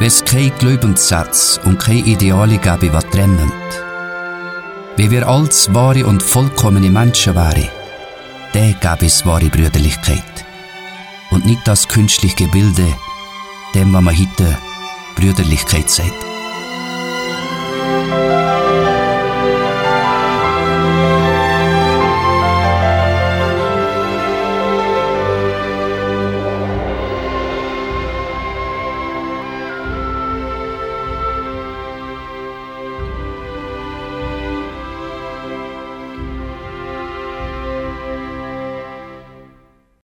Wenn es keine Glaubenssätze und keine Ideale gäbe, die trennen. Wenn wir als wahre und vollkommene Menschen wären, dann gäbe es wahre Brüderlichkeit. Und nicht das künstliche Gebilde, dem, was man heute Brüderlichkeit sagt.